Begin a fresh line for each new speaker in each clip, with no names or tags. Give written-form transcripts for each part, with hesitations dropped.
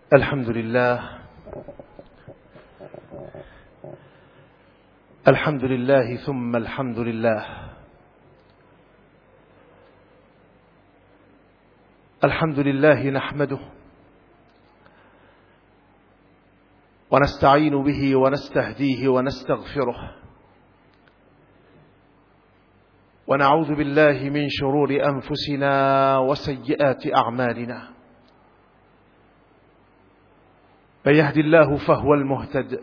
الحمد لله. الحمد لله ثم الحمد لله. الحمد لله نحمده ونستعين به ونستهديه ونستغفره، ونعوذ بالله من شرور أنفسنا وسيئات أعمالنا. من يهد الله فهو المهتد،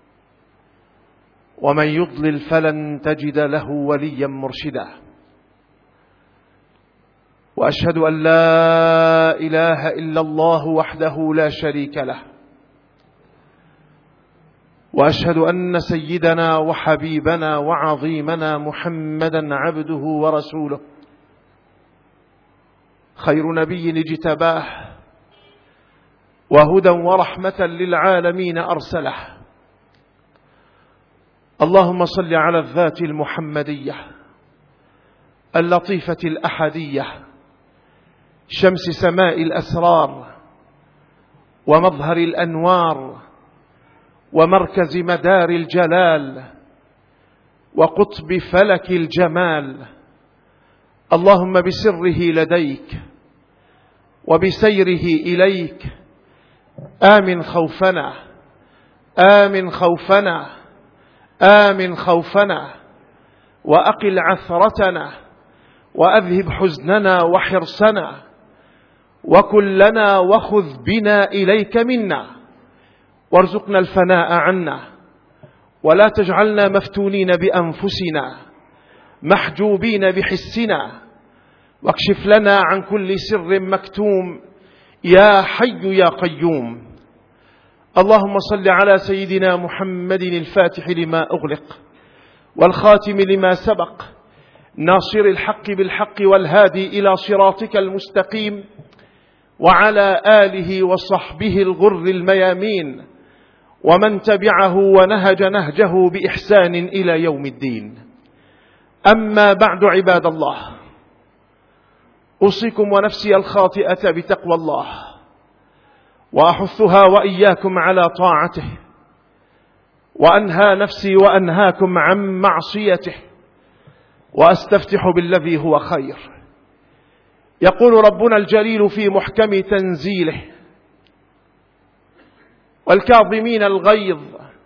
ومن يضلل فلن تجد له وليا مرشدا. وأشهد أن لا إله إلا الله وحده لا شريك له، وأشهد أن سيدنا وحبيبنا وعظيمنا محمدا عبده ورسوله، خير نبي اجتباه وهدى ورحمة للعالمين أرسله. اللهم صل على الذات المحمدية اللطيفة الأحدية، شمس سماء الأسرار ومظهر الأنوار ومركز مدار الجلال وقطب فلك الجمال. اللهم بسره لديك وبسيره إليك آمن خوفنا، آمن خوفنا، آمن خوفنا، وأقل عثرتنا، وأذهب حزننا وحرصنا، وكن لنا وخذ بنا إليك منا، وارزقنا الفناء عنا، ولا تجعلنا مفتونين بأنفسنا محجوبين بحسنا، واكشف لنا عن كل سر مكتوم يا حي يا قيوم. اللهم صل على سيدنا محمد الفاتح لما أغلق والخاتم لما سبق، ناصر الحق بالحق والهادي إلى صراطك المستقيم، وعلى آله وصحبه الغر الميامين، ومن تبعه ونهج نهجه بإحسان إلى يوم الدين. أما بعد، عباد الله، أوصيكم ونفسي الخاطئة بتقوى الله، وأحثها وإياكم على طاعته، وأنهى نفسي وأنهاكم عن معصيته، وأستفتح بالذي هو خير. يقول ربنا الجليل في محكم تنزيله: والكاظمين الغيظ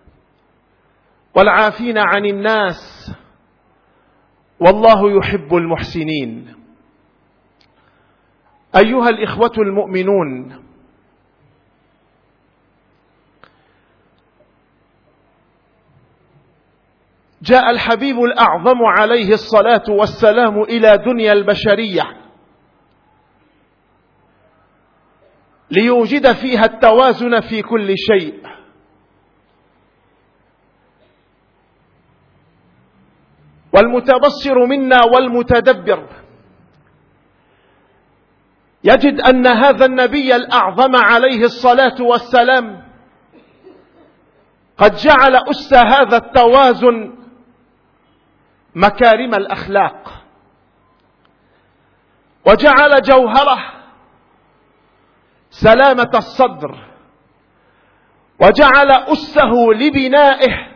والعافين عن الناس والله يحب المحسنين. أيها الإخوة المؤمنون، جاء الحبيب الأعظم عليه الصلاة والسلام إلى دنيا البشرية ليوجد فيها التوازن في كل شيء، والمتبصر منا والمتدبر يجد أن هذا النبي الأعظم عليه الصلاة والسلام قد جعل أس هذا التوازن مكارم الأخلاق، وجعل جوهره سلامة الصدر، وجعل أسه لبنائه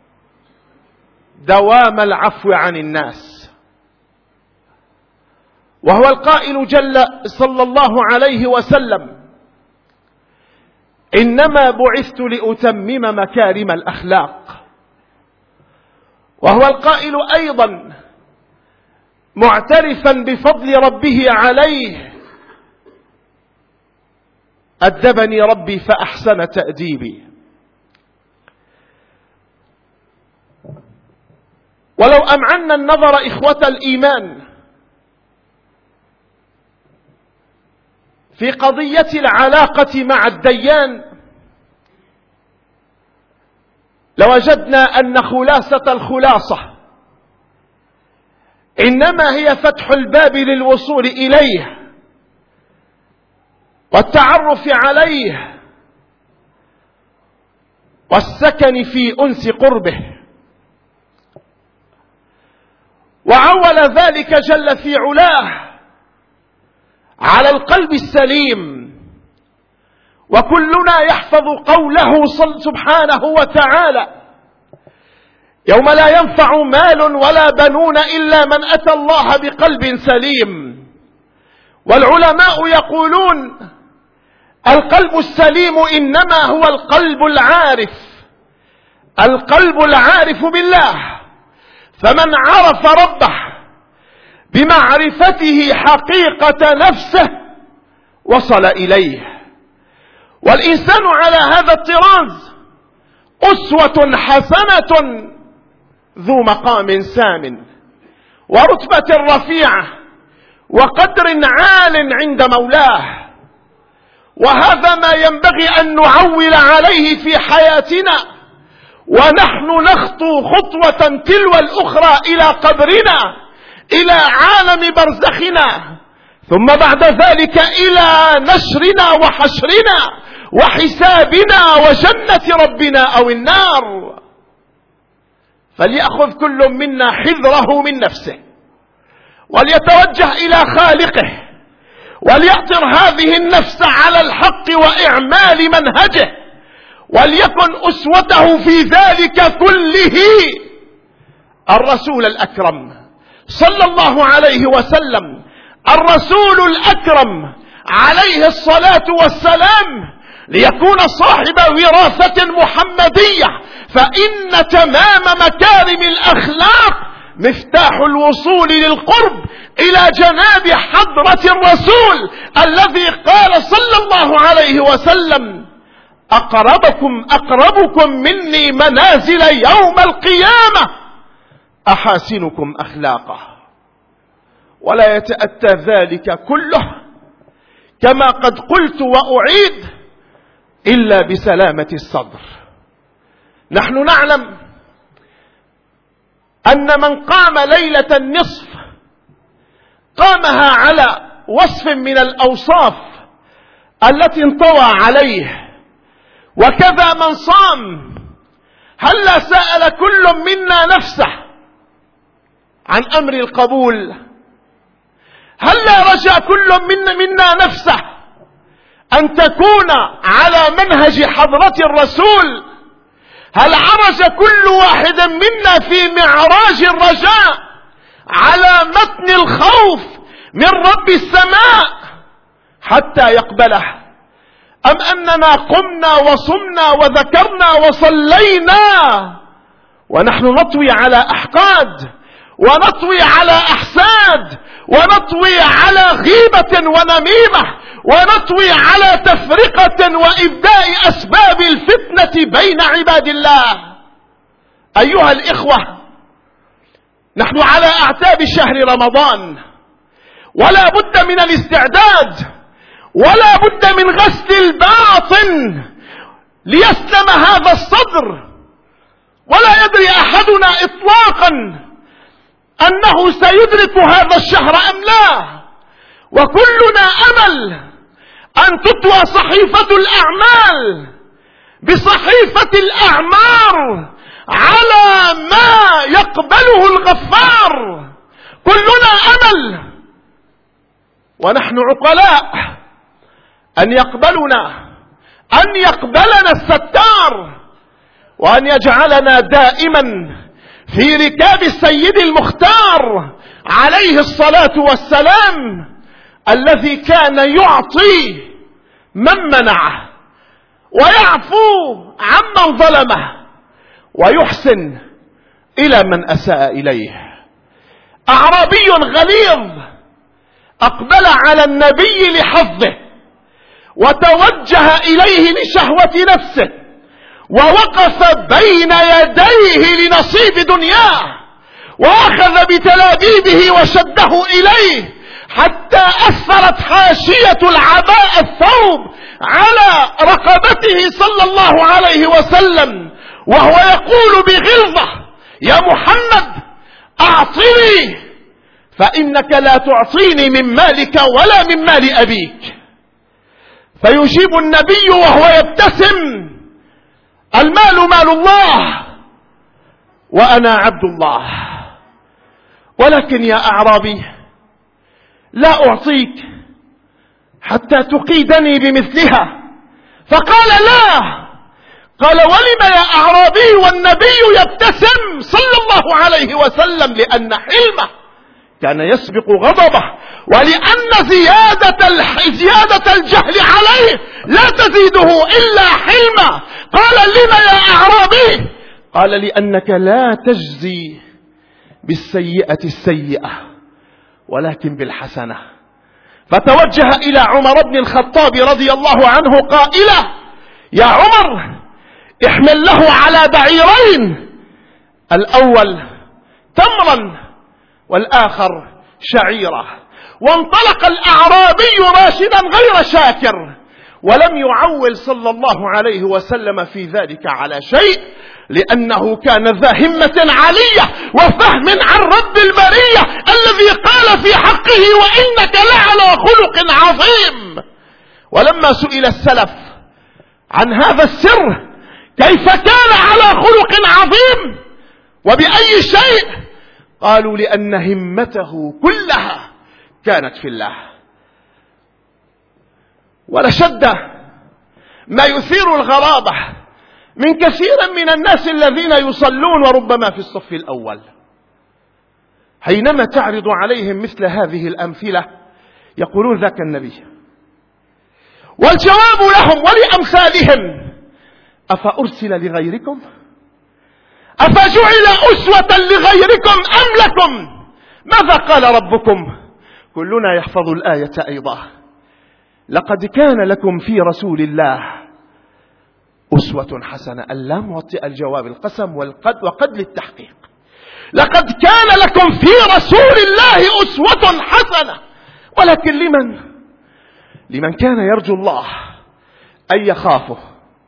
دوام العفو عن الناس. وهو القائل صلى الله عليه وسلم: إنما بعثت لأتمم مكارم الأخلاق. وهو القائل أيضا معترفا بفضل ربه عليه: أدبني ربي فأحسن تأديبي. ولو أمعنا النظر إخوة الإيمان في قضية العلاقة مع الديان، لوجدنا أن خلاصة الخلاصة إنما هي فتح الباب للوصول إليه والتعرف عليه والسكن في أنس قربه. وعول ذلك جل في علاه على القلب السليم وكلنا يحفظ قوله سبحانه وتعالى: يوم لا ينفع مال ولا بنون إلا من أتى الله بقلب سليم. والعلماء يقولون: القلب السليم إنما هو القلب العارف، القلب العارف بالله. فمن عرف ربه بمعرفته حقيقة نفسه وصل إليه. والإنسان على هذا الطراز أسوة حسنة ذو مقام سام ورتبة رفيعة وقدر عال عند مولاه. وهذا ما ينبغي أن نعول عليه في حياتنا، ونحن نخطو خطوة تلو الأخرى إلى قبرنا، إلى عالم برزخنا، ثم بعد ذلك إلى نشرنا وحشرنا وحسابنا وجنة ربنا أو النار. فليأخذ كل منا حذره من نفسه، وليتوجه إلى خالقه، وليأطر هذه النفس على الحق وإعمال منهجه، وليكن أسوته في ذلك كله الرسول الأكرم صلى الله عليه وسلم، الرسول الأكرم عليه الصلاة والسلام، ليكون صاحب وراثة محمدية. فإن تمام مكارم الأخلاق مفتاح الوصول للقرب إلى جناب حضرة الرسول الذي قال صلى الله عليه وسلم: أقربكم مني منازل يوم القيامة أحاسنكم أخلاقا. ولا يتأتى ذلك كله كما قد قلت وأعيد إلا بسلامة الصدر. نحن نعلم أن من قام ليلة النصف قامها على وصف من الأوصاف التي انطوى عليه، وكذا من صام. هلا سأل كل منا نفسه عن أمر القبول؟ هلا رجا كل منا نفسه أن تكون على منهج حضرة الرسول؟ هل عرج كل واحد منا في معراج الرجاء على متن الخوف من رب السماء حتى يقبله؟ أم أننا قمنا وصمنا وذكرنا وصلينا ونحن نطوي على أحقاد، ونطوي على أحساد، ونطوي على غيبة ونميمة، ونطوي على تفرقة وإبداء أسباب الفتنة بين عباد الله؟ أيها الإخوة، نحن على أعتاب شهر رمضان، ولا بد من الاستعداد، ولا بد من غسل الباطن ليسلم هذا الصدر. ولا يدري أحدنا إطلاقا أنه سيدرك هذا الشهر أم لا، وكلنا أمل أن تطوى صحيفة الأعمال بصحيفة الأعمار على ما يقبله الغفار. كلنا أمل ونحن عقلاء أن يقبلنا الستار، وأن يجعلنا دائما في ركاب السيد المختار عليه الصلاة والسلام، الذي كان يعطي من منعه، ويعفو عمن ظلمه، ويحسن إلى من أساء إليه. أعرابي غليظ أقبل على النبي لحظه، وتوجه إليه لشهوة نفسه، ووقف بين يديه لنصيب دنياه، وأخذ بتلابيبه وشده إليه حتى أثرت حاشية العباء الثوب على رقبته صلى الله عليه وسلم، وهو يقول بغلظة: يا محمد أعطني، فإنك لا تعطيني من مالك ولا من مال أبيك. فيجيب النبي وهو يبتسم: المال مال الله وأنا عبد الله، ولكن يا أعرابي لا أعطيك حتى تقيدني بمثلها، فقال لا. قال ولم يا أعرابي والنبي يبتسم صلى الله عليه وسلم؟ لأن حلمه كان يسبق غضبه، ولأن زيادة الجهل عليه لا تزيده إلا حلما. قال لما يا أعرابي؟ قال لأنك لا تجزي بالسيئة السيئة ولكن بالحسنة. فتوجه إلى عمر بن الخطاب رضي الله عنه قائلا: يا عمر احمل له على بعيرين، الأول تمرا والآخر شعيرة. وانطلق الأعرابي راشدا غير شاكر، ولم يعول صلى الله عليه وسلم في ذلك على شيء، لأنه كان ذا همة عالية وفهم عن رب البرية الذي قال في حقه: وإنك لعلى خلق عظيم. ولما سئل السلف عن هذا السر، كيف كان على خلق عظيم وبأي شيء؟ قالوا: لأن همته كلها كانت في الله. ولشد ما يثير الغرابة من كثير من الناس الذين يصلون وربما في الصف الأول، حينما تعرض عليهم مثل هذه الأمثلة يقولون: ذاك النبي. والجواب لهم ولأمثالهم: أفأرسل لغيركم؟ أفجعل أسوة لغيركم أم لكم؟ ماذا قال ربكم؟ كلنا يحفظ الآية أيضا: لقد كان لكم في رسول الله أسوة حسنة. اللام موطئ الجواب، القسم وقد للتحقيق. لقد كان لكم في رسول الله أسوة حسنة. ولكن لمن كان يرجو الله أن يخافه،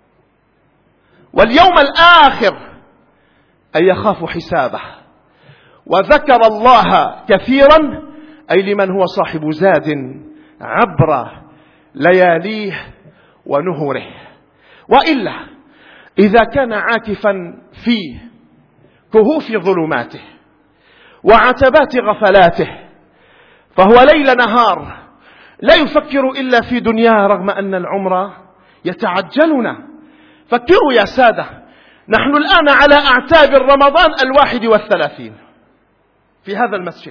واليوم الآخر أن يخاف حسابه، وذكر الله كثيرا، أي لمن هو صاحب زاد عبر لياليه ونهره. وإلا إذا كان عاكفا في كهوف ظلماته وعتبات غفلاته، فهو ليل نهار لا يفكر إلا في دنياه، رغم أن العمر يتعجلنا. فكروا يا سادة، نحن الآن على أعتاب رمضان 31 في هذا المسجد.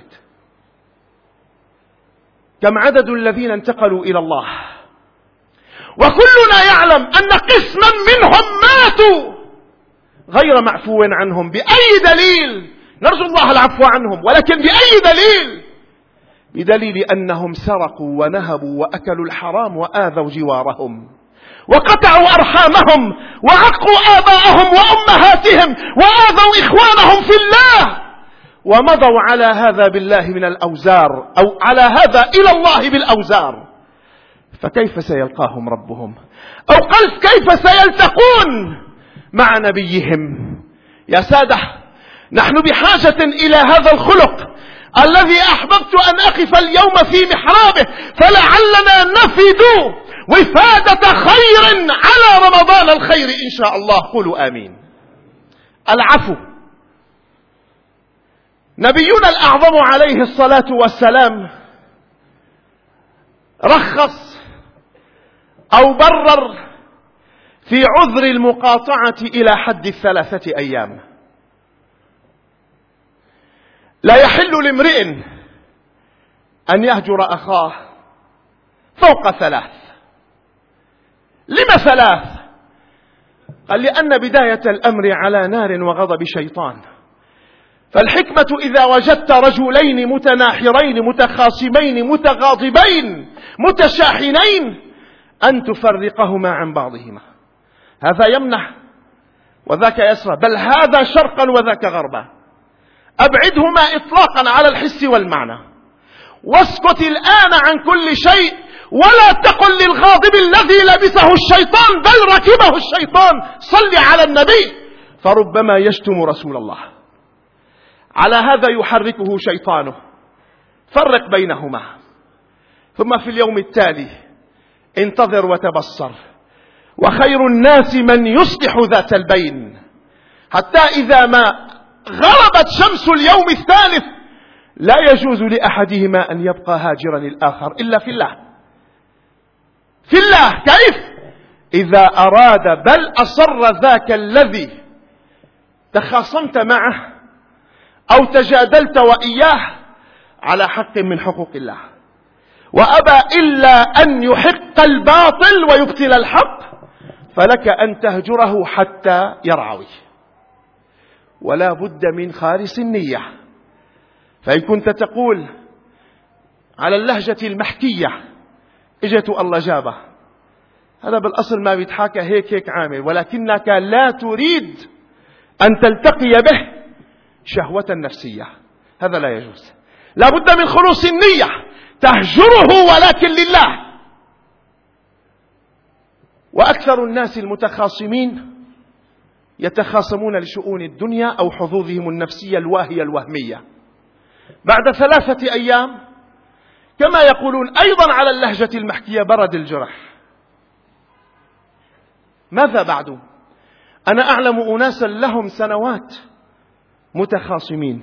كم عدد الذين انتقلوا إلى الله؟ وكلنا يعلم أن قسما منهم ماتوا غير معفو عنهم. بأي دليل؟ نرجو الله العفو عنهم، ولكن بأي دليل؟ بدليل أنهم سرقوا ونهبوا وأكلوا الحرام وآذوا جوارهم وقطعوا أرحامهم وعقوا آباءهم وأمهاتهم وآذوا إخوانهم في الله، ومضوا على هذا بالله من الأوزار، أو على هذا إلى الله بالأوزار. فكيف سيلقاهم ربهم؟ أو قل كيف سيلتقون مع نبيهم؟ يا سادة، نحن بحاجة إلى هذا الخلق الذي أحببت أن أقف اليوم في محرابه، فلعلنا نفد وفادة خير على رمضان الخير إن شاء الله. قولوا آمين. العفو. نبينا الأعظم عليه الصلاة والسلام رخص أو برر في عذر المقاطعة إلى حد 3 أيام. لا يحل لامرئ أن يهجر أخاه فوق 3. لما 3؟ قال: لأن بداية الأمر على نار وغضب شيطان. فالحكمة إذا وجدت رجلين متناحرين متخاصمين متغاضبين متشاحنين أن تفرقهما عن بعضهما. هذا يمنح وذاك يسرى، بل هذا شرقا وذاك غربا. أبعدهما إطلاقا على الحس والمعنى، واسكت الآن عن كل شيء، ولا تقل للغاضب الذي لبسه الشيطان بل ركبه الشيطان صل على النبي، فربما يشتم رسول الله. على هذا يحركه شيطانه. فرق بينهما، ثم في اليوم التالي انتظر وتبصر، وخير الناس من يصلح ذات البين، حتى إذا ما غربت شمس اليوم الثالث لا يجوز لأحدهما أن يبقى هاجرا الآخر إلا في الله. في الله. كيف؟ إذا أراد بل أصر ذاك الذي تخاصمت معه أو تجادلت وإياه على حق من حقوق الله، وأبى إلا أن يحق الباطل ويبطل الحق، فلك أن تهجره حتى يرعوي. ولا بد من خالص النية. فإن كنت تقول على اللهجة المحكية اجت الله جابه، هذا بالأصل ما بيتحاكى هيك عامل، ولكنك لا تريد أن تلتقي به شهوة نفسية، هذا لا يجوز. لا بد من خلوص النية، تهجره ولكن لله. وأكثر الناس المتخاصمين يتخاصمون لشؤون الدنيا أو حظوظهم النفسية الواهية الوهمية. بعد 3 أيام كما يقولون أيضا على اللهجة المحكية برد الجرح. ماذا بعد؟ أنا أعلم أناسا لهم سنوات متخاصمين،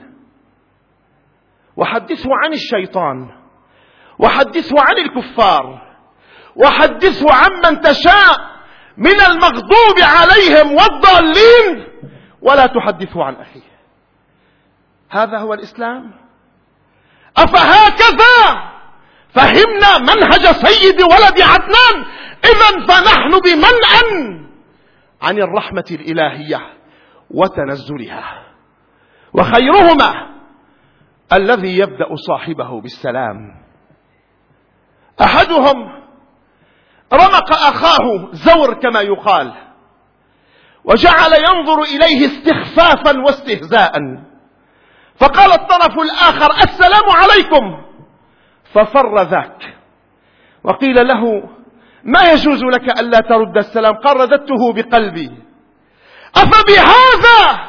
وحدثوا عن الشيطان، وحدثوا عن الكفار، وحدثوا عمن تشاء من المغضوب عليهم والضالين، ولا تحدثوا عن أخيه. هذا هو الإسلام؟ أفهكذا فهمنا منهج سيد ولد عدنان؟ إذن فنحن بمنأ عن الرحمة الإلهية وتنزلها. وخيرهما الذي يبدأ صاحبه بالسلام. أحدهم رمق أخاه زور كما يقال، وجعل ينظر إليه استخفافا واستهزاء، فقال الطرف الآخر السلام عليكم، ففر ذاك وقيل له ما يجوز لك ألا ترد السلام؟ قال رددته بقلبي. أفبهذا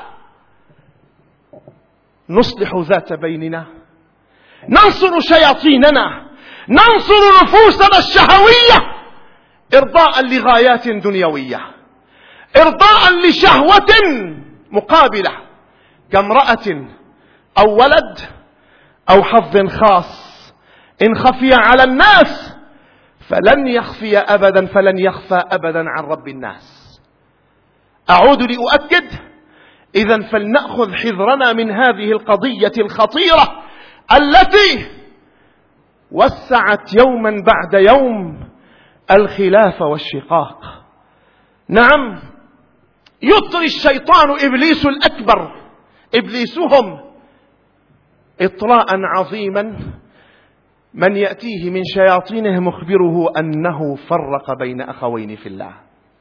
نصلح ذات بيننا؟ ننصر شياطيننا، ننصر نفوسنا الشهوية إرضاء لغايات دنيوية، إرضاء لشهوة مقابلة كامرأة أو ولد أو حظ خاص إن خفي على الناس فلن يخفى أبدا عن رب الناس. أعود لأؤكد، إذن فلنأخذ حذرنا من هذه القضية الخطيرة التي وسعت يوما بعد يوم الخلاف والشقاق. نعم، يطري الشيطان إبليس الأكبر، إبليسهم إطراء عظيما من يأتيه من شياطينه مخبره أنه فرق بين أخوين في الله.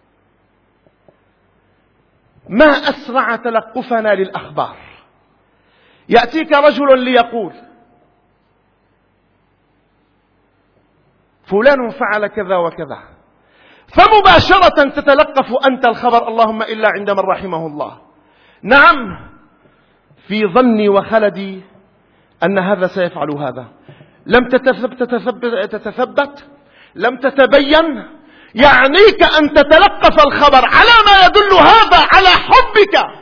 ما أسرع تلقفنا للأخبار. يأتيك رجل ليقول فلان فعل كذا وكذا، فمباشرة تتلقف أنت الخبر اللهم إلا عند من رحمه الله. نعم، في ظني وخلدي أن هذا سيفعل هذا، لم تتثبت، لم تتبين، يعنيك أن تتلقف الخبر على ما يدل هذا على حبك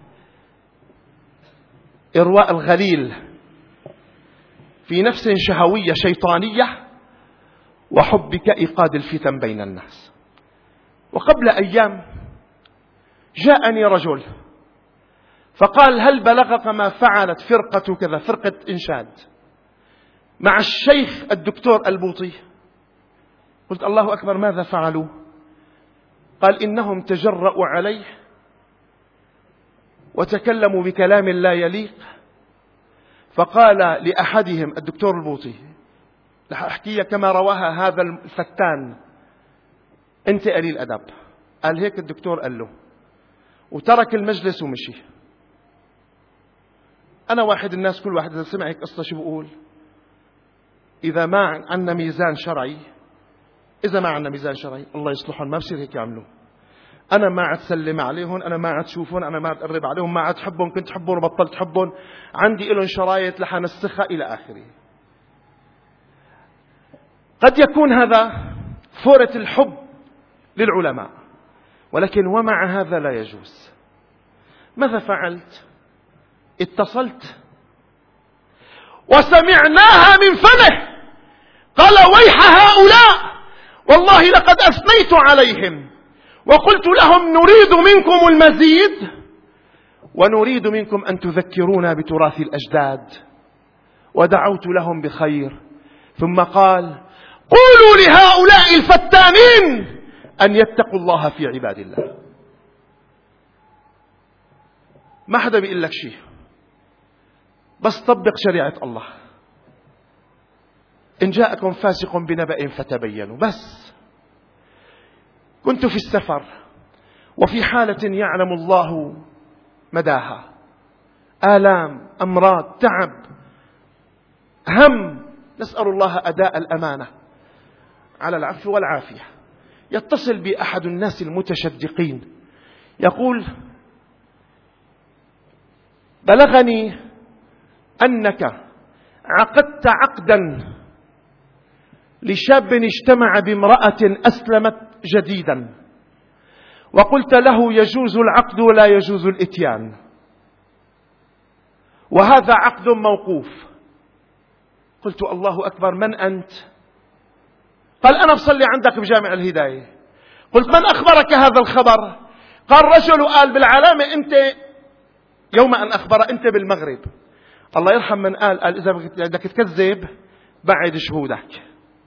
إرواء الغليل في نفس شهوية شيطانية، وحبك إيقاد الفتن بين الناس. وقبل أيام جاءني رجل فقال هل بلغك ما فعلت فرقة كذا، فرقة إنشاد مع الشيخ الدكتور البوطي؟ قلت الله أكبر، ماذا فعلوا؟ قال إنهم تجرؤوا عليه وتكلموا بكلام لا يليق، فقال لأحدهم الدكتور البوطي، رح أحكي كما رواها هذا الفتان، أنت قليل أدب. قال هيك الدكتور قال له، وترك المجلس ومشي. أنا واحد الناس كل واحد إذا سمع هيك قصة شو بقول؟ إذا ما عندنا ميزان شرعي، إذا ما عندنا ميزان شرعي الله يصلحهم، ما بصير هيك يعملوا. أنا ما عاد سلم عليهم، أنا ما عاد شوفهم، أنا ما عاد قرب عليهم، ما عاد حبهم، كنت حبهم وبطلت حبهم، عندي إلهم شرايط لحنسخها إلى آخره. قد يكون هذا فورة الحب للعلماء، ولكن ومع هذا لا يجوز. ماذا فعلت؟ اتصلت وسمعناها من فمه قال ويح هؤلاء والله لقد أثنيت عليهم وقلت لهم نريد منكم المزيد ونريد منكم أن تذكرونا بتراث الأجداد، ودعوت لهم بخير. ثم قال: قولوا لهؤلاء الفتانين أن يتقوا الله في عباد الله. ما حدا بيقول لك شيء، بس طبق شريعة الله. إن جاءكم فاسق بنبأ فتبينوا. بس كنت في السفر وفي حالة يعلم الله مداها، آلام، أمراض، تعب، هم، نسأل الله أداء الأمانة على العفو والعافية. يتصل بي أحد الناس المتشدقين يقول: بلغني أنك عقدت عقدا لشاب اجتمع بامرأة أسلمت جديدا، وقلت له يجوز العقد ولا يجوز الإتيان، وهذا عقد موقوف. قلت: الله أكبر، من أنت؟ قال: أنا بصلي عندك بجامع الهداية. قلت: من أخبرك هذا الخبر؟ قال: رجل قال بالعلامة أنت يوم أن أخبر أنت بالمغرب. الله يرحم من قال إذا بدك تكذب بعد شهودك.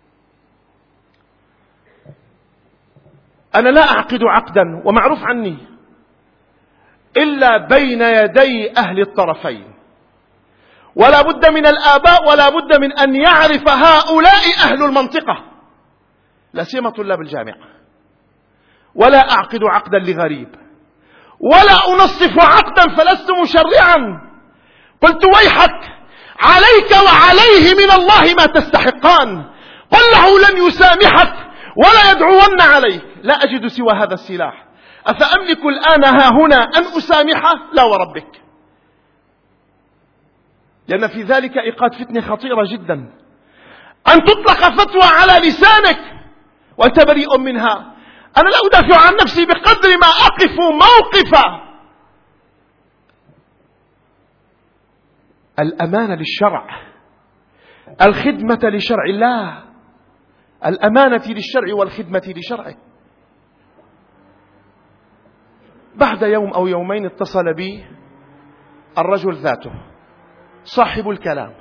أنا لا أعقد عقدا، ومعروف عني، إلا بين يدي أهل الطرفين، ولا بد من الآباء، ولا بد من أن يعرف هؤلاء أهل المنطقة، لا سيما طلاب الجامعة. ولا أعقد عقدا لغريب، ولا أنصف عقدا فلست مشرعا. قلت: ويحك، عليك وعليه من الله ما تستحقان. قل له لن يسامحك ولا يدعون عليك. لا أجد سوى هذا السلاح. أفأملك الآن ها هنا أن أسامحه؟ لا وربك، لأن في ذلك إيقاد فتنة خطيرة جدا. أن تطلق فتوى على لسانك وأنت بريء منها. أنا لا أدافع عن نفسي بقدر ما أقف موقف الأمانة للشرع، الخدمة لشرع الله، الأمانة للشرع والخدمة لشرعه. بعد يوم أو يومين اتصل بي الرجل ذاته صاحب الكلام،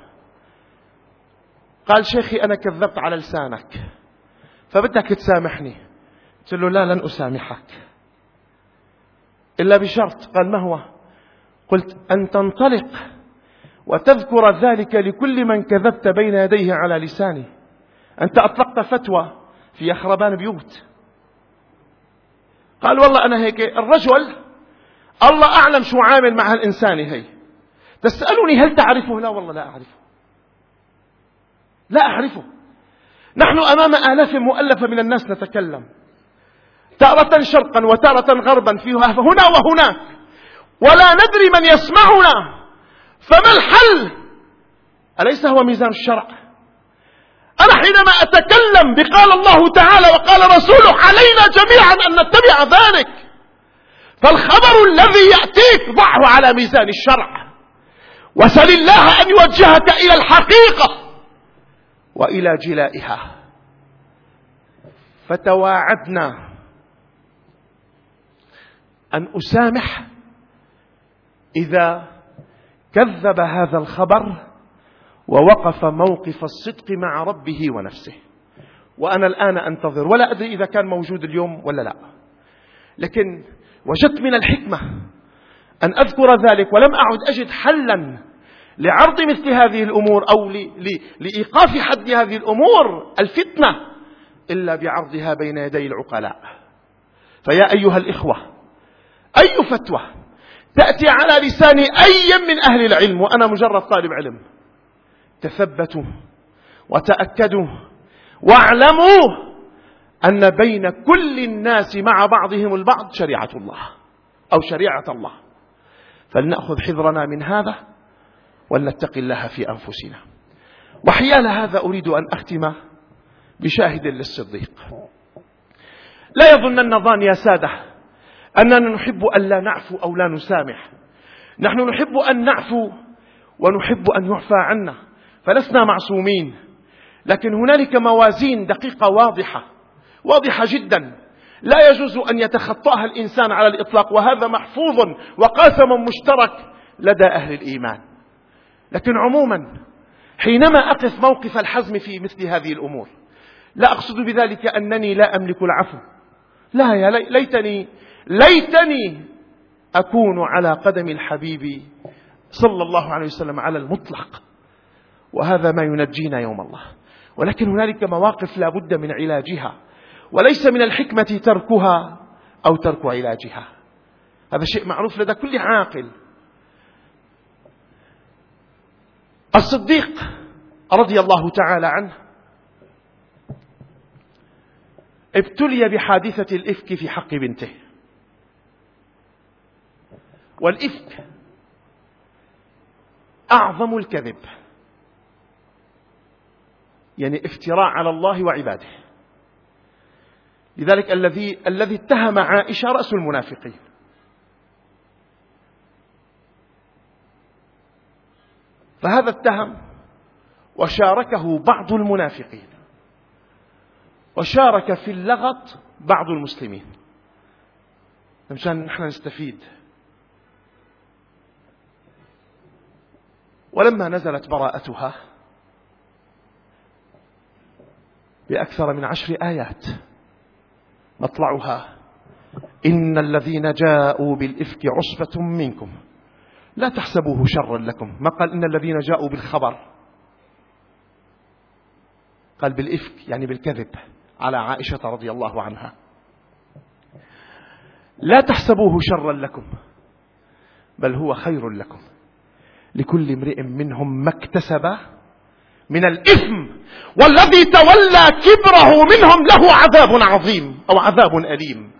قال: شيخي أنا كذبت على لسانك فبدك تسامحني. قلت له: لا، لن أسامحك إلا بشرط. قال: ما هو؟ قلت: أن تنطلق وتذكر ذلك لكل من كذبت بين يديه على لساني. أنت أطلقت فتوى في خربان بيوت. قال: والله أنا هيك. الرجل الله أعلم شو عامل مع هالإنسان هي. تسألني هل تعرفه؟ لا والله لا أعرفه، لا أعرفه. نحن أمام آلاف مؤلفة من الناس نتكلم، تارة شرقا وتارة غربا، فيها هنا وهناك، ولا ندري من يسمعنا. فما الحل؟ أليس هو ميزان الشرع؟ أنا حينما أتكلم بقال الله تعالى وقال رسوله علينا جميعا أن نتبع ذلك. فالخبر الذي يأتيك ضعه على ميزان الشرع، وسل الله أن يوجهك إلى الحقيقة وإلى جلائها. فتواعدنا أن أسامح إذا كذب هذا الخبر ووقف موقف الصدق مع ربه ونفسه. وأنا الآن أنتظر، ولا أدري إذا كان موجود اليوم ولا لا، لكن وجدت من الحكمة أن أذكر ذلك، ولم أعد أجد حلا لعرض مثل هذه الأمور أو لإيقاف حد هذه الأمور الفتنة إلا بعرضها بين يدي العقلاء. فيا أيها الإخوة، أي فتوى تأتي على لسان أي من أهل العلم، وأنا مجرد طالب علم، تثبتوا وتأكدوا واعلموا أن بين كل الناس مع بعضهم البعض شريعة الله أو شريعة الله. فلنأخذ حذرنا من هذا ولنتقي الله في أنفسنا. وحيال هذا أريد أن أختم بشاهد للصديق. لا يظنن ظان يا سادة أننا نحب أن لا نعفو أو لا نسامح. نحن نحب أن نعفو ونحب أن يعفى عنا، فلسنا معصومين، لكن هنالك موازين دقيقة واضحة جدا. لا يجوز أن يتخطاها الإنسان على الإطلاق، وهذا محفوظ وقاسم مشترك لدى أهل الإيمان. لكن عموما حينما أقف موقف الحزم في مثل هذه الأمور، لا أقصد بذلك أنني لا أملك العفو، لا، يا ليتني أكون على قدم الحبيب صلى الله عليه وسلم على المطلق، وهذا ما ينجينا يوم الله. ولكن هنالك مواقف لا بد من علاجها، وليس من الحكمة تركها أو ترك علاجها، هذا شيء معروف لدى كل عاقل. الصديق رضي الله تعالى عنه ابتلي بحادثة الإفك في حق بنته. والإفك أعظم الكذب، يعني افتراء على الله وعباده. لذلك الذي اتهم عائشة رأس المنافقين. فهذا اتهم وشاركه بعض المنافقين، وشارك في اللغط بعض المسلمين، مشان نحن نستفيد. ولما نزلت براءتها بأكثر من 10 آيات، مطلعها: إن الذين جاءوا بالإفك عصبة منكم لا تحسبوه شرا لكم. ما قال إن الذين جاءوا بالخبر، قال بالإفك، يعني بالكذب على عائشة رضي الله عنها. لا تحسبوه شرا لكم بل هو خير لكم، لكل امرئ منهم ما اكتسب من الإثم والذي تولى كبره منهم له عذاب عظيم أو عذاب أليم.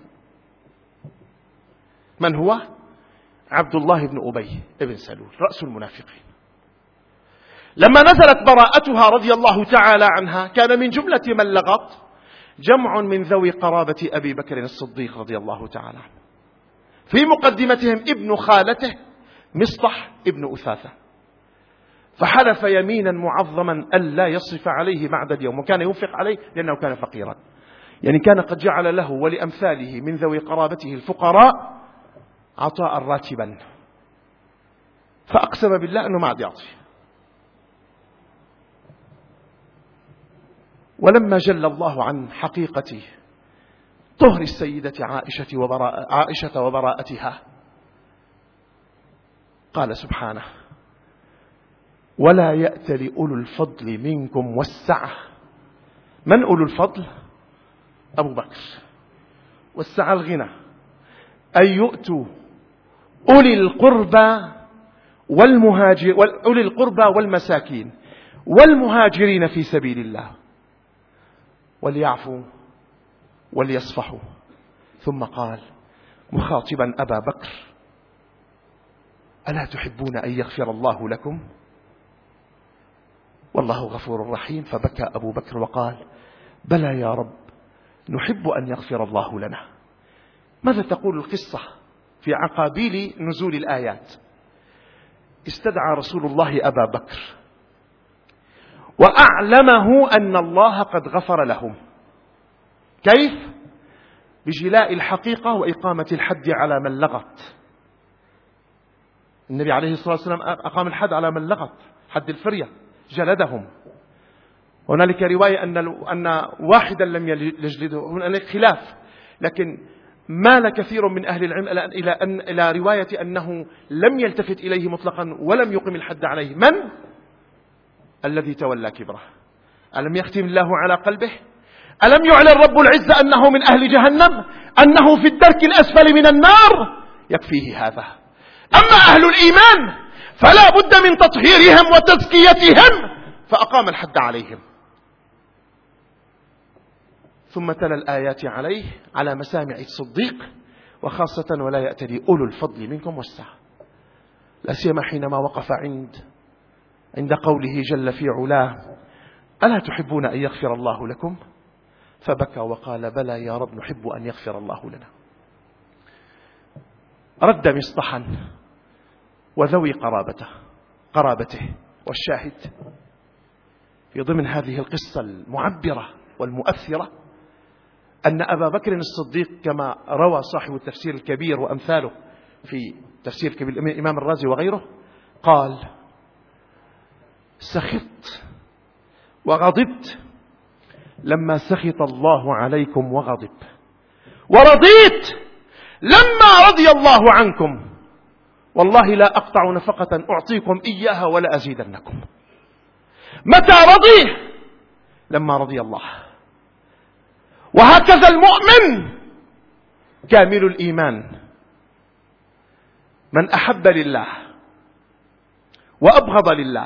من هو؟ عبد الله بن أبي بن سلول، رأس المنافقين. لما نزلت براءتها رضي الله تعالى عنها، كان من جملة من لغط جمع من ذوي قرابة أبي بكر الصديق رضي الله تعالى عنه، في مقدمتهم ابن خالته مصطح ابن أثاثة، فحلف يمينا معظما ألا يصرف عليه بعد اليوم، وكان ينفق عليه لأنه كان فقيرا، يعني كان قد جعل له ولأمثاله من ذوي قرابته الفقراء عطاء راتبا، فأقسم بالله أنه ما عاد يعطي. ولما جل الله عن حقيقة طهر السيدة عائشة وبراءتها، قال سبحانه: ولا يأتل أولو الفضل منكم والسعة. من أولو الفضل؟ أبو بكر. والسعة الغنى، أن يؤتوا أولي القربى والمساكين والمهاجرين في سبيل الله وليعفوا وليصفحوا. ثم قال مخاطبا أبا بكر: ألا تحبون أن يغفر الله لكم والله غفور رحيم؟ فبكى أبو بكر وقال: بلى يا رب، نحب أن يغفر الله لنا. ماذا تقول القصة في عقابيل نزول الآيات؟ استدعى رسول الله أبا بكر وأعلمه أن الله قد غفر لهم. كيف؟ بجلاء الحقيقة وإقامة الحد على من لغط. النبي عليه الصلاة والسلام أقام الحد على من لغط، حد الفرية، جلدهم. هنالك رواية أن واحدا لم يجلده، هنالك خلاف، لكن مال كثير من أهل العلم إلى رواية أنه لم يلتفت إليه مطلقا ولم يقم الحد عليه. من؟ الذي تولى كبره. ألم يختم الله على قلبه؟ ألم يعلن رب العزة أنه من أهل جهنم، أنه في الدرك الأسفل من النار؟ يكفيه هذا. أما أهل الإيمان فلا بد من تطهيرهم وتزكيتهم، فأقام الحد عليهم. ثم تلا الآيات عليه على مسامع الصديق، وخاصة ولا يأتلي أولو الفضل منكم والسعة، لا سيما حينما وقف عند قوله جل في علاه: ألا تحبون أن يغفر الله لكم؟ فبكى وقال: بلى يا رب، نحب أن يغفر الله لنا. رد مصطحا وذوي قرابته. والشاهد في ضمن هذه القصة المعبرة والمؤثرة أن أبا بكر الصديق كما روى صاحب التفسير الكبير وأمثاله في تفسير كبير الإمام الرازي وغيره قال: سخطت وغضبت لما سخط الله عليكم وغضب، ورضيت لما رضي الله عنكم، والله لا أقطع نفقة أعطيكم إياها ولا أزيدنكم. متى رضي؟ لما رضي الله. وهكذا المؤمن كامل الإيمان من أحب لله وأبغض لله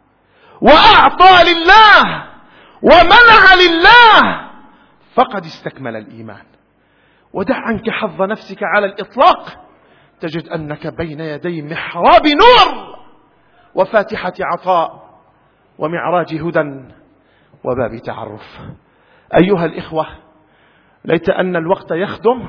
وأعطى لله ومنع لله فقد استكمل الإيمان. ودع عنك حظ نفسك على الإطلاق، تجد أنك بين يدي محراب نور وفاتحة عطاء ومعراج هدى وباب تعرف. أيها الإخوة، ليت أن الوقت يخدم،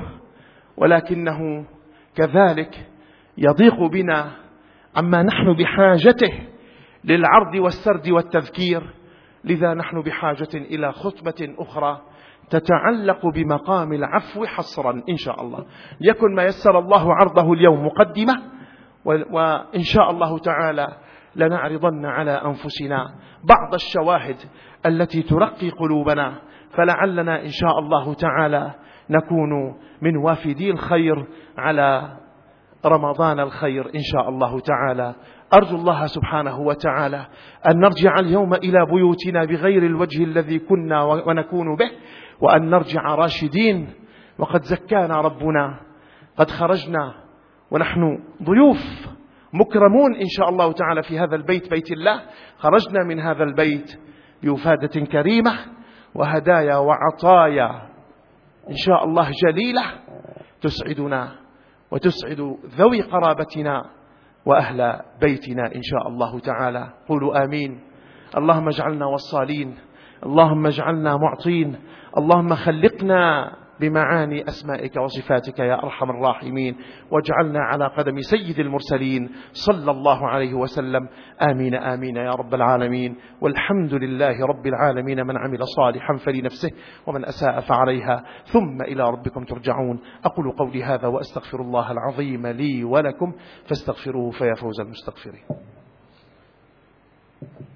ولكنه كذلك يضيق بنا عما نحن بحاجته للعرض والسرد والتذكير. لذا نحن بحاجة إلى خطبة أخرى تتعلق بمقام العفو حصرا إن شاء الله، ليكن ما يسر الله عرضه اليوم مقدمة، وإن شاء الله تعالى لنعرضن على أنفسنا بعض الشواهد التي ترقي قلوبنا، فلعلنا إن شاء الله تعالى نكون من وافدي الخير على رمضان الخير إن شاء الله تعالى. أرجو الله سبحانه وتعالى أن نرجع اليوم إلى بيوتنا بغير الوجه الذي كنا ونكون به، وأن نرجع راشدين وقد زكانا ربنا. قد خرجنا ونحن ضيوف مكرمون إن شاء الله تعالى في هذا البيت، بيت الله. خرجنا من هذا البيت بوفادة كريمة وهدايا وعطايا إن شاء الله جليلة تسعدنا وتسعد ذوي قرابتنا وأهل بيتنا إن شاء الله تعالى. قولوا آمين. اللهم اجعلنا وصالين، اللهم اجعلنا معطين، اللهم خلقنا بمعاني أسمائك وصفاتك يا أرحم الراحمين، واجعلنا على قدم سيد المرسلين صلى الله عليه وسلم. آمين آمين يا رب العالمين. والحمد لله رب العالمين، من عمل صالحا فلنفسه ومن أساء فعليها، ثم إلى ربكم ترجعون. أقول قولي هذا وأستغفر الله العظيم لي ولكم، فاستغفروه فيا فوز المستغفرين.